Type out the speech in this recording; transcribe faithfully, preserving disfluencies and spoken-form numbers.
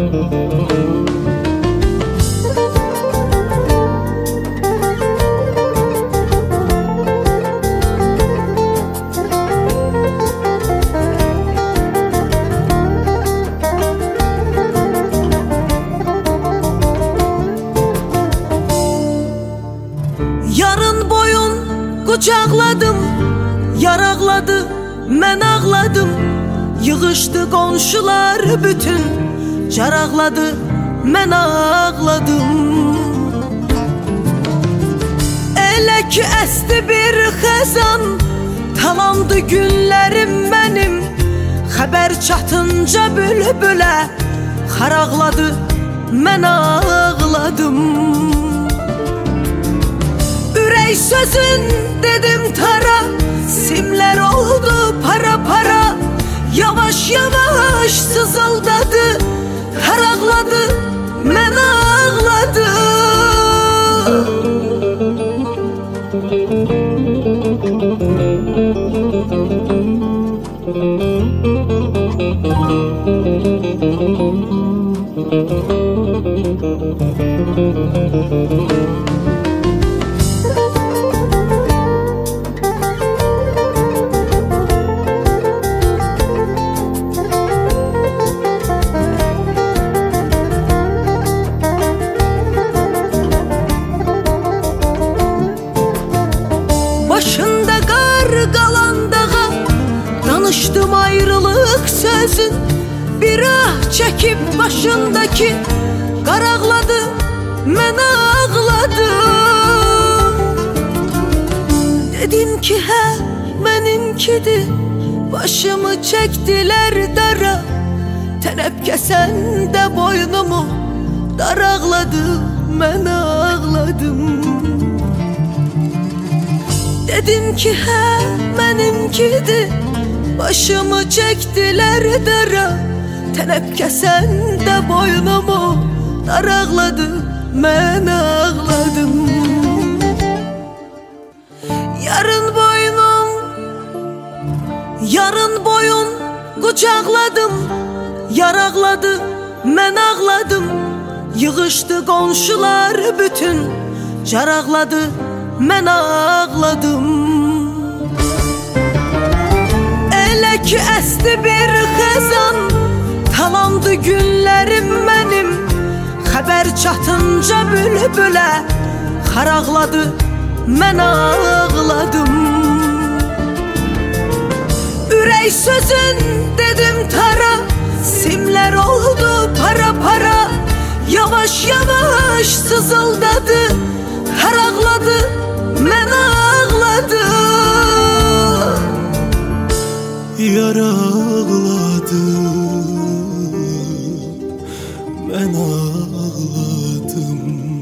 Yarın boyun qucaqladım, yaraqladı, mən ağladım. Yığışdı qonşular bütün, caraqladı, mən ağladım. Elə ki əsti bir xəzan, talandı günlərim mənim. Xəbər çatınca bülbülə, xaraqladı, mən ağladım. Ürək sözün dedim tara, simlər oldu para para. Yavaş yavaş sızıldadı, haraqladı, mən ağladım. Başında qar qalan dağa, danışdım ayrılıq sözün. Bir ah çəkib başındaki, qaraqladı, mən ağladım. Dedim ki hə, mənimkidir, başımı çəkdilər dara. Tələb kəsən də boynumu, daraqladı, mən ağladım. Dedim ki hə, mənimkidir, başımı çəkdilər dara. Tələb kəsən də boynumu, daraqladı, mən ağladım. Yarın boynum, yarın boyun qucaqladım, yaraqladı, mən ağladım. Yığışdı qonşular bütün, caraqladı, mən ağladım. Elə ki əsti bir xəzan, talandı günlərim mənim. Xəbər çatınca bülbülə, xaraqladı, mən ağladım. Ürək sözün dedim tara, simlər oldu para para. Yavaş yavaş sızıldadı, haraqladı, mən ağladım. Yaraqladım, mən ağladım.